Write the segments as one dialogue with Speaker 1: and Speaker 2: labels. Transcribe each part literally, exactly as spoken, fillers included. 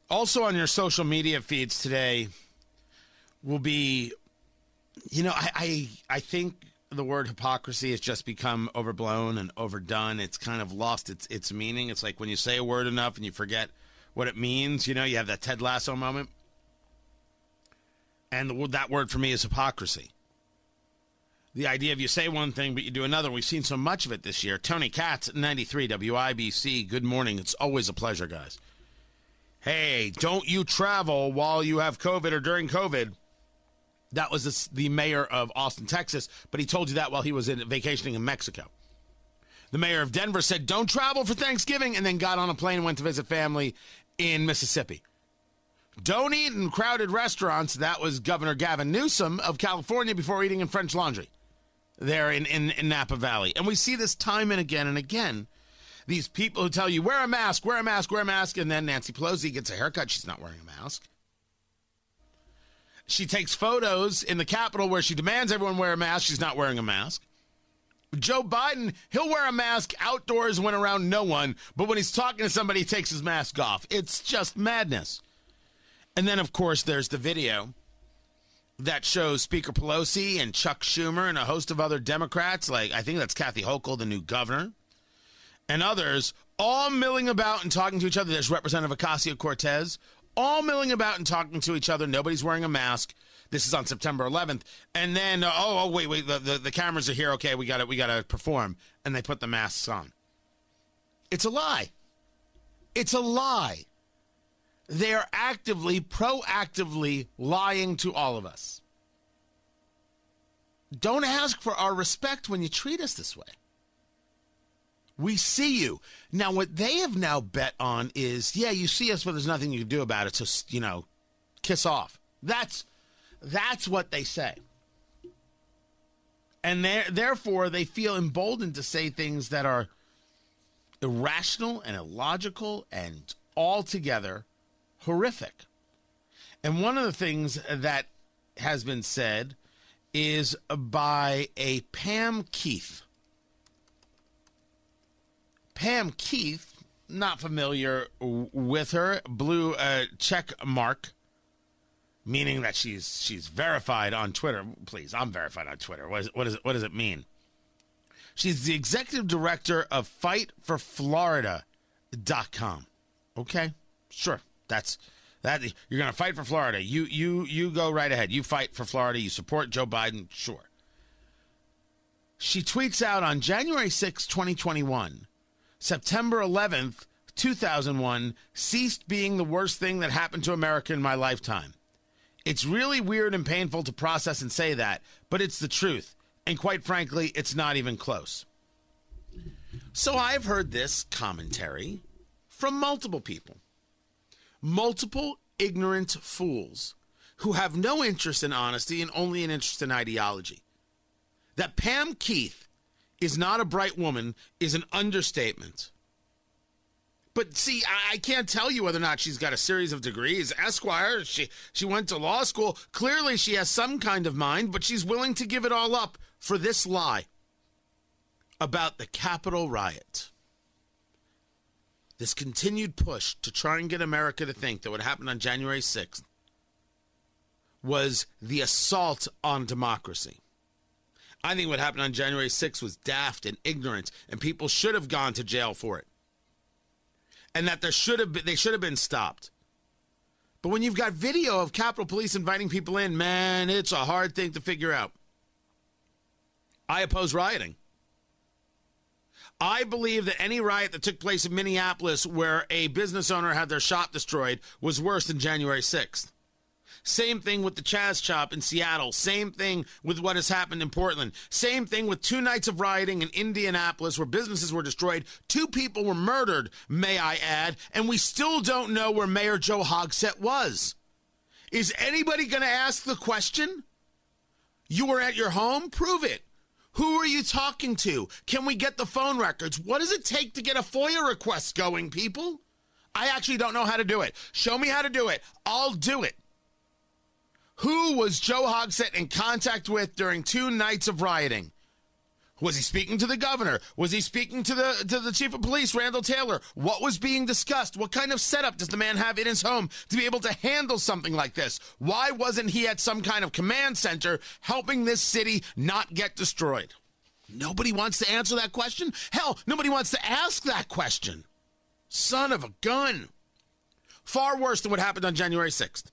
Speaker 1: Also on your social media feeds today will be, you know, I, I, I think the word hypocrisy has just become overblown and overdone. It's kind of lost its its meaning. It's like when you say a word enough and you forget what it means. You know, you have that Ted Lasso moment. And the, that word for me is hypocrisy. The idea of you say one thing, but you do another. We've seen so much of it this year. Tony Katz, ninety-three W I B C. Good morning. It's always a pleasure, guys. Hey, don't you travel while you have COVID or during COVID. That was the, the mayor of Austin, Texas, but he told you that while he was in, vacationing in Mexico. The mayor of Denver said, don't travel for Thanksgiving, and then got on a plane and went to visit family in Mississippi. Don't eat in crowded restaurants. That was Governor Gavin Newsom of California before eating in French Laundry there in, in, in Napa Valley. And we see this time and again and again. These people who tell you, wear a mask, wear a mask, wear a mask, and then Nancy Pelosi gets a haircut. She's not wearing a mask. She takes photos in the Capitol where she demands everyone wear a mask. She's not wearing a mask. Joe Biden, he'll wear a mask outdoors when around no one, but when he's talking to somebody, he takes his mask off. It's just madness. And then, of course, there's the video that shows Speaker Pelosi and Chuck Schumer and a host of other Democrats, like I think that's Kathy Hochul, the new governor, and others, all milling about and talking to each other. There's Representative Ocasio-Cortez, all milling about and talking to each other. Nobody's wearing a mask. This is on September eleventh. And then, uh, oh, oh, wait, wait, the, the, the cameras are here. Okay, we got to we got to perform. And they put the masks on. It's a lie. It's a lie. They are actively, proactively lying to all of us. Don't ask for our respect when you treat us this way. We see you. Now, what they have now bet on is, yeah, you see us, but there's nothing you can do about it. So, you know, kiss off. That's that's what they say. And therefore, they feel emboldened to say things that are irrational and illogical and altogether horrific. And one of the things that has been said is by a Pam Keith. Pam Keith, not familiar with her, blue uh, check mark, meaning that she's she's verified on Twitter. Please, I'm verified on Twitter. What, is, what, is it, what does it mean? She's the executive director of fight for florida dot com. Okay, sure. That's that. You're going to fight for Florida. You you you go right ahead. You fight for Florida. You support Joe Biden. Sure. She tweets out on January sixth, twenty twenty-one. September eleventh, two thousand one, ceased being the worst thing that happened to America in my lifetime. It's really weird and painful to process and say that, but it's the truth. And quite frankly, it's not even close. So I've heard this commentary from multiple people. Multiple ignorant fools who have no interest in honesty and only an interest in ideology. That Pam Keith is not a bright woman is an understatement. But see, I, I can't tell you whether or not she's got a series of degrees. Esquire, she, she went to law school. Clearly she has some kind of mind, but she's willing to give it all up for this lie about the Capitol riot. This continued push to try and get America to think that what happened on January sixth was the assault on democracy. I think what happened on January sixth was daft and ignorant, and people should have gone to jail for it. And that there should have been, they should have been stopped. But when you've got video of Capitol Police inviting people in, man, it's a hard thing to figure out. I oppose rioting. I believe that any riot that took place in Minneapolis where a business owner had their shop destroyed was worse than January sixth. Same thing with the Chaz Chop in Seattle. Same thing with what has happened in Portland. Same thing with two nights of rioting in Indianapolis where businesses were destroyed. Two people were murdered, may I add, and we still don't know where Mayor Joe Hogsett was. Is anybody going to ask the question? You were at your home? Prove it. Who are you talking to? Can we get the phone records? What does it take to get a FOIA request going, people? I actually don't know how to do it. Show me how to do it. I'll do it. Who was Joe Hogsett in contact with during two nights of rioting? Was he speaking to the governor? Was he speaking to the to the chief of police, Randall Taylor? What was being discussed? What kind of setup does the man have in his home to be able to handle something like this? Why wasn't he at some kind of command center helping this city not get destroyed? Nobody wants to answer that question. Hell, nobody wants to ask that question. Son of a gun. Far worse than what happened on January sixth.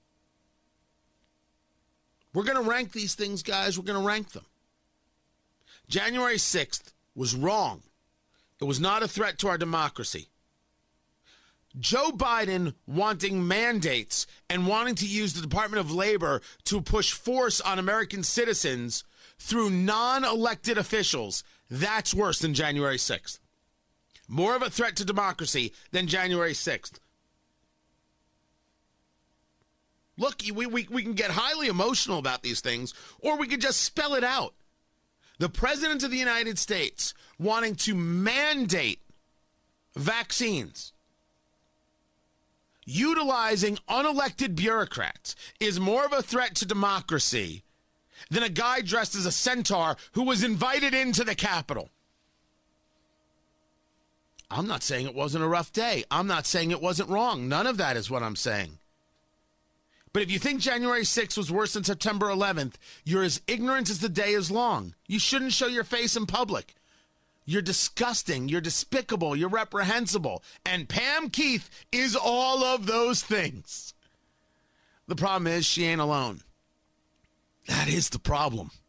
Speaker 1: We're going to rank these things, guys. We're going to rank them. January sixth was wrong. It was not a threat to our democracy. Joe Biden wanting mandates and wanting to use the Department of Labor to push force on American citizens through non-elected officials, that's worse than January sixth. More of a threat to democracy than January sixth. Look, we, we, we can get highly emotional about these things, or we could just spell it out. The President of the United States wanting to mandate vaccines, utilizing unelected bureaucrats, is more of a threat to democracy than a guy dressed as a centaur who was invited into the Capitol. I'm not saying it wasn't a rough day. I'm not saying it wasn't wrong. None of that is what I'm saying. But if you think January sixth was worse than September eleventh, you're as ignorant as the day is long. You shouldn't show your face in public. You're disgusting. You're despicable. You're reprehensible. And Pam Keith is all of those things. The problem is she ain't alone. That is the problem.